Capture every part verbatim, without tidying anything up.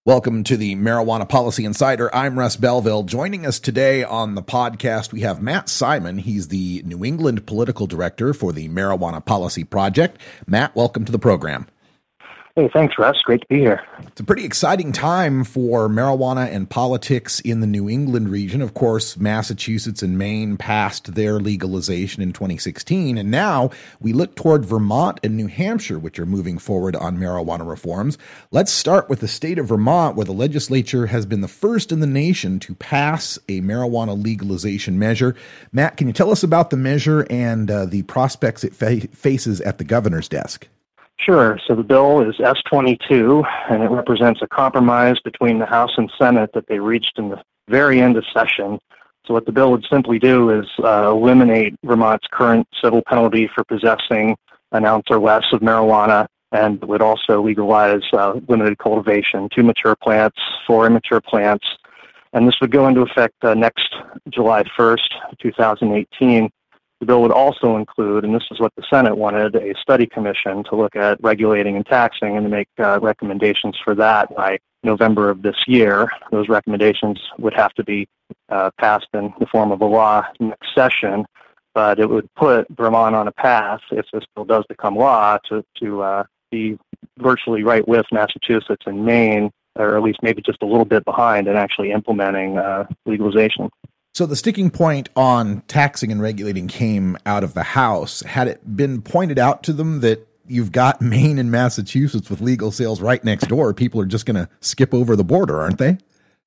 Welcome to the Marijuana Policy Insider. I'm Russ Belville. Joining us today on the podcast, we have Matt Simon. He's the New England Political Director for the Marijuana Policy Project. Matt, welcome to the program. Hey, thanks, Russ. Great to be here. It's a pretty exciting time for marijuana and politics in the New England region. Of course, Massachusetts and Maine passed their legalization in twenty sixteen, and now we look toward Vermont and New Hampshire, which are moving forward on marijuana reforms. Let's start with the state of Vermont, where the legislature has been the first in the nation to pass a marijuana legalization measure. Matt, can you tell us about the measure and uh, the prospects it fa- faces at the governor's desk? Sure. So the bill is S twenty-two, and it represents a compromise between the House and Senate that they reached in the very end of session. So what the bill would simply do is uh, eliminate Vermont's current civil penalty for possessing an ounce or less of marijuana, and would also legalize uh, limited cultivation, two mature plants, four immature plants. And this would go into effect uh, next July first, twenty eighteen. The bill would also include, and this is what the Senate wanted, a study commission to look at regulating and taxing and to make uh, recommendations for that by November of this year. Those recommendations would have to be uh, passed in the form of a law next session, but it would put Vermont on a path, if this bill does become law, to, to uh, be virtually right with Massachusetts and Maine, or at least maybe just a little bit behind in actually implementing uh, legalization. So the sticking point on taxing and regulating came out of the House. Had it been pointed out to them that you've got Maine and Massachusetts with legal sales right next door, people are just going to skip over the border, aren't they?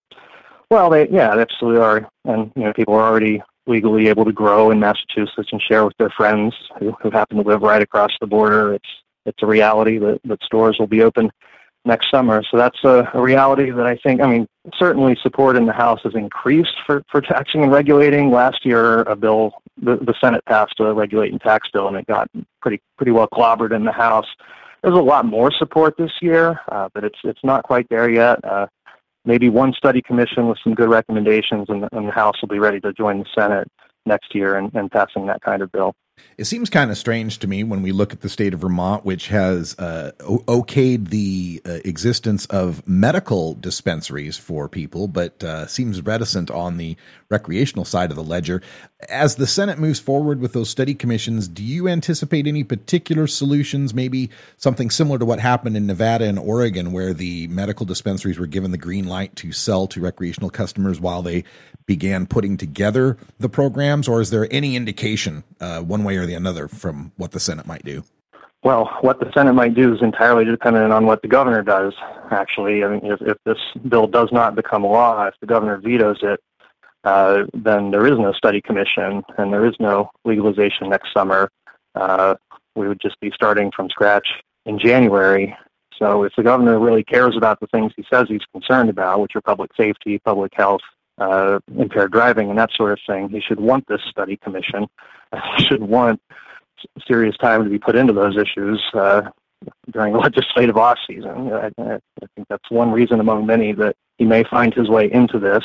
Well, they yeah, they absolutely are. And you know, people are already legally able to grow in Massachusetts and share with their friends who, who happen to live right across the border. It's it's a reality that, that stores will be open next summer. So that's a, a reality that I think, I mean, certainly support in the House has increased for, for taxing and regulating. Last year, a bill, the, the Senate passed a regulate and tax bill, and it got pretty pretty well clobbered in the House. There's a lot more support this year, uh, but it's it's not quite there yet. Uh, maybe one study commission with some good recommendations, and, and the House will be ready to join the Senate next year in, in passing that kind of bill. It seems kind of strange to me when we look at the state of Vermont, which has uh, o- okayed the uh, existence of medical dispensaries for people, but uh, seems reticent on the recreational side of the ledger. As the Senate moves forward with those study commissions, do you anticipate any particular solutions, maybe something similar to what happened in Nevada and Oregon, where the medical dispensaries were given the green light to sell to recreational customers while they began putting together the programs? Or is there any indication uh, one way or the another from what the Senate might do? Well, what the Senate might do is entirely dependent on what the governor does, actually. I mean, if, if this bill does not become law, if the governor vetoes it, uh, then there is no study commission and there is no legalization next summer. Uh, we would just be starting from scratch in January. So if the governor really cares about the things he says he's concerned about, which are public safety, public health, uh, impaired driving, and that sort of thing, he should want this study commission. He should want serious time to be put into those issues uh, during the legislative off season. I, I think that's one reason among many that he may find his way into this.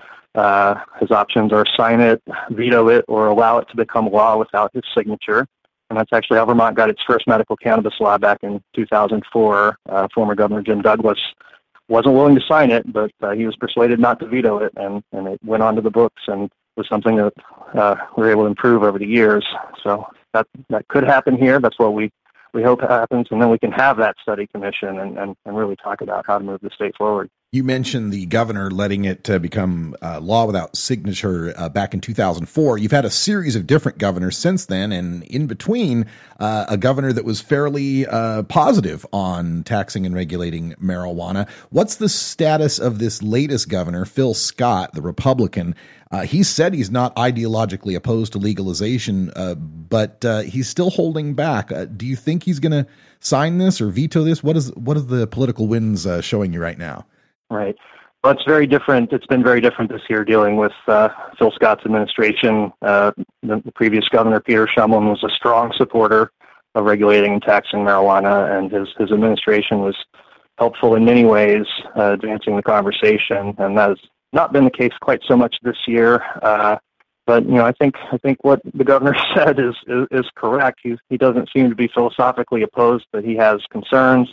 Uh, his options are sign it, veto it, or allow it to become law without his signature. And that's actually how Vermont got its first medical cannabis law back in two thousand four. Uh, former Governor Jim Douglas wasn't willing to sign it, but uh, he was persuaded not to veto it, and, and it went onto the books and was something that uh, we were able to improve over the years. So that that could happen here. That's what we, we hope happens, and then we can have that study commission and, and, and really talk about how to move the state forward. You mentioned the governor letting it uh, become uh, law without signature uh, back in two thousand four. You've had a series of different governors since then, and in between, uh, a governor that was fairly uh, positive on taxing and regulating marijuana. What's the status of this latest governor, Phil Scott, the Republican? Uh, he said he's not ideologically opposed to legalization, uh, but uh, he's still holding back. Uh, do you think he's going to sign this or veto this? What is what is the political winds uh, showing you right now? Right. Well, it's very different. It's been very different this year dealing with uh, Phil Scott's administration. Uh, the, the previous governor, Peter Shumlin, was a strong supporter of regulating and taxing marijuana, and his, his administration was helpful in many ways, uh, advancing the conversation, and that has not been the case quite so much this year. Uh, but, you know, I think I think what the governor said is is, is correct. He's, he doesn't seem to be philosophically opposed, but he has concerns.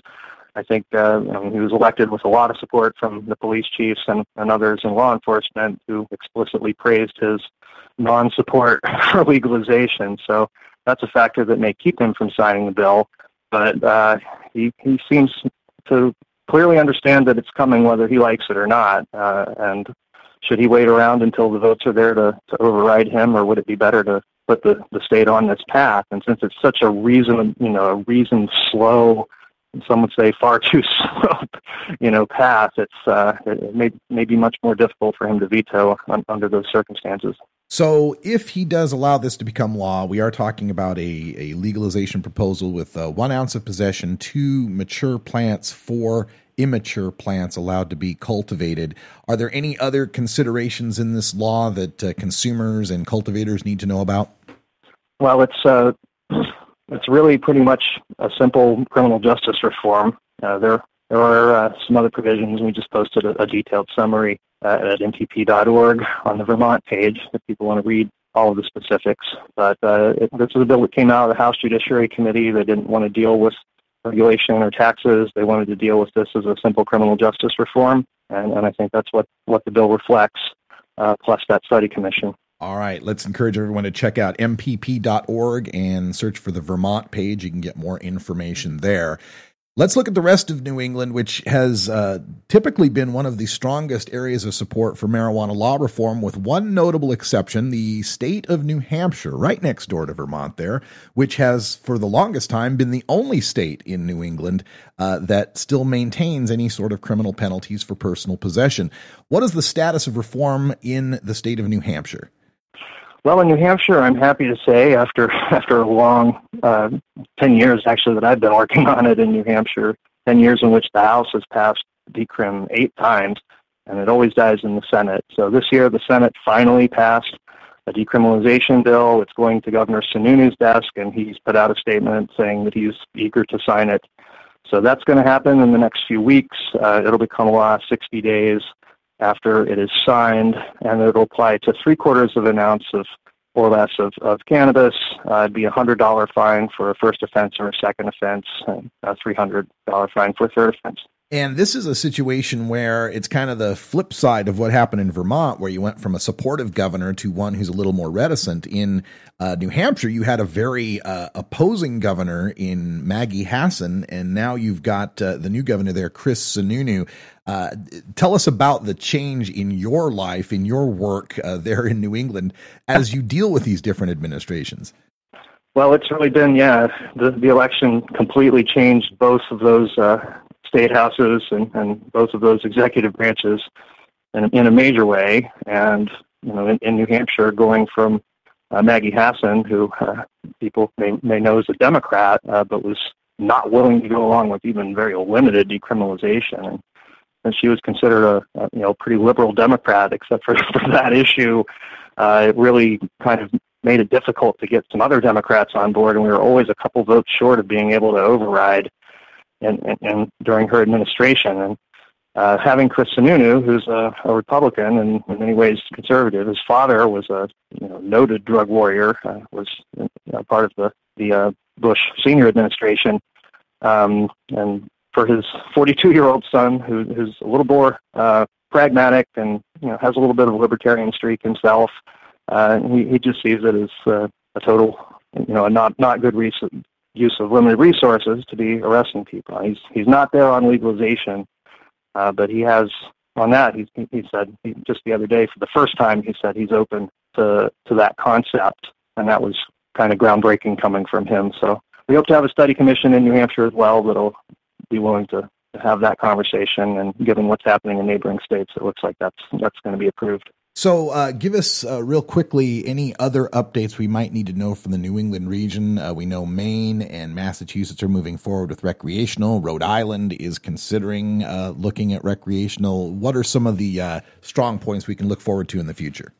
I think uh, you know, he was elected with a lot of support from the police chiefs and, and others in law enforcement who explicitly praised his non-support for legalization. So that's a factor that may keep him from signing the bill. But uh, he, he seems to clearly understand that it's coming whether he likes it or not. Uh, and should he wait around until the votes are there to, to override him, or would it be better to put the, the state on this path? And since it's such a reason, you know, a reasoned slow, some would say far too slow, you know, path, it's uh, it may, may be much more difficult for him to veto un, under those circumstances. So if he does allow this to become law, we are talking about a, a legalization proposal with uh, one ounce of possession, two mature plants, four immature plants allowed to be cultivated. Are there any other considerations in this law that uh, consumers and cultivators need to know about? Well, it's uh, it's really pretty much a simple criminal justice reform. Uh, there there are uh, some other provisions. We just posted a, a detailed summary uh, at M P P dot org on the Vermont page if people want to read all of the specifics. But uh, it, this is a bill that came out of the House Judiciary Committee. They didn't want to deal with regulation or taxes. They wanted to deal with this as a simple criminal justice reform, and, and I think that's what, what the bill reflects, uh, plus that study commission. All right, let's encourage everyone to check out M P P dot org and search for the Vermont page. You can get more information there. Let's look at the rest of New England, which has uh, typically been one of the strongest areas of support for marijuana law reform, with one notable exception, the state of New Hampshire, right next door to Vermont there, which has for the longest time been the only state in New England uh, that still maintains any sort of criminal penalties for personal possession. What is the status of reform in the state of New Hampshire? Well, in New Hampshire, I'm happy to say, after after a long uh, ten years, actually, that I've been working on it in New Hampshire, ten years in which the House has passed decrim eight times, and it always dies in the Senate. So this year, the Senate finally passed a decriminalization bill. It's going to Governor Sununu's desk, and he's put out a statement saying that he's eager to sign it. So that's going to happen in the next few weeks. Uh, it'll become law sixty days after it is signed, and it'll apply to three quarters of an ounce of or less of, of cannabis. Uh, it'd be a one hundred dollars fine for a first offense or a second offense, and a three hundred dollars fine for a third offense. And this is a situation where it's kind of the flip side of what happened in Vermont, where you went from a supportive governor to one who's a little more reticent. In uh, New Hampshire, you had a very uh, opposing governor in Maggie Hassan, and now you've got uh, the new governor there, Chris Sununu. Uh, tell us about the change in your life, in your work uh, there in New England, as you deal with these different administrations. Well, it's really been, yeah, the, the election completely changed both of those uh, state houses and, and both of those executive branches in, in a major way. And, you know, in, in New Hampshire, going from uh, Maggie Hassan, who uh, people may, may know as a Democrat, uh, but was not willing to go along with even very limited decriminalization. And, and she was considered a, a, you know, pretty liberal Democrat, except for, for that issue. Uh, it really kind of made it difficult to get some other Democrats on board, and we were always a couple votes short of being able to override in, in, in during her administration. And uh, having Chris Sununu, who's a, a Republican and in many ways conservative, his father was a you know, noted drug warrior, uh, was you know, part of the, the uh, Bush senior administration, um, and for his forty-two-year-old son, who, who's a little more uh, pragmatic and you know has a little bit of a libertarian streak himself, uh, he, he just sees it as uh, a total, you know, a not not good res- use of limited resources to be arresting people. He's he's not there on legalization, uh, but he has on that. He he said he, just the other day for the first time he said he's open to to that concept, and that was kind of groundbreaking coming from him. So we hope to have a study commission in New Hampshire as well that'll be willing to, to have that conversation, and given what's happening in neighboring states, it looks like that's that's going to be approved. So uh, give us uh, real quickly any other updates we might need to know from the New England region. Uh, we know Maine and Massachusetts are moving forward with recreational. Rhode Island is considering uh, looking at recreational. What are some of the uh, strong points we can look forward to in the future?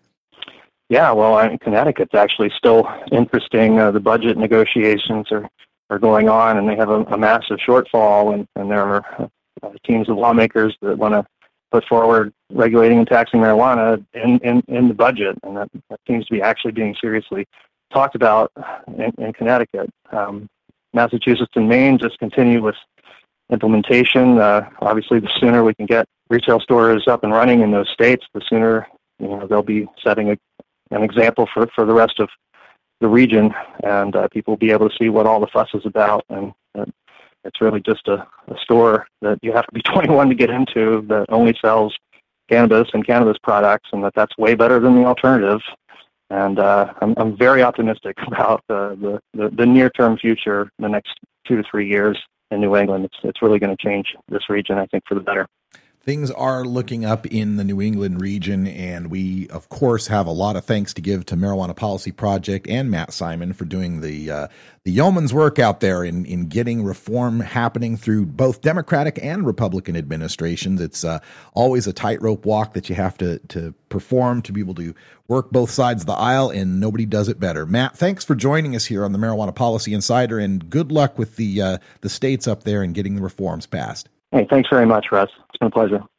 Yeah, well, I mean, Connecticut's actually still interesting. Uh, the budget negotiations are are going on, and they have a, a massive shortfall, and, and there are uh, teams of lawmakers that want to put forward regulating and taxing marijuana in, in, in the budget, and that, that seems to be actually being seriously talked about in, in Connecticut. Um, Massachusetts and Maine just continue with implementation. Uh, obviously, the sooner we can get retail stores up and running in those states, the sooner you know they'll be setting a, an example for, for the rest of the region, and uh, people will be able to see what all the fuss is about. And uh, it's really just a, a store that you have to be twenty-one to get into that only sells cannabis and cannabis products, and that that's way better than the alternative. And uh, I'm, I'm very optimistic about uh, the, the, the near-term future, the next two to three years in New England. It's, it's really going to change this region, I think, for the better. Things are looking up in the New England region, and we, of course, have a lot of thanks to give to Marijuana Policy Project and Matt Simon for doing the uh, the yeoman's work out there in, in getting reform happening through both Democratic and Republican administrations. It's uh, always a tightrope walk that you have to, to perform to be able to work both sides of the aisle, and nobody does it better. Matt, thanks for joining us here on the Marijuana Policy Insider, and good luck with the uh, the states up there and getting the reforms passed. Hey, thanks very much, Russ. It's been a pleasure.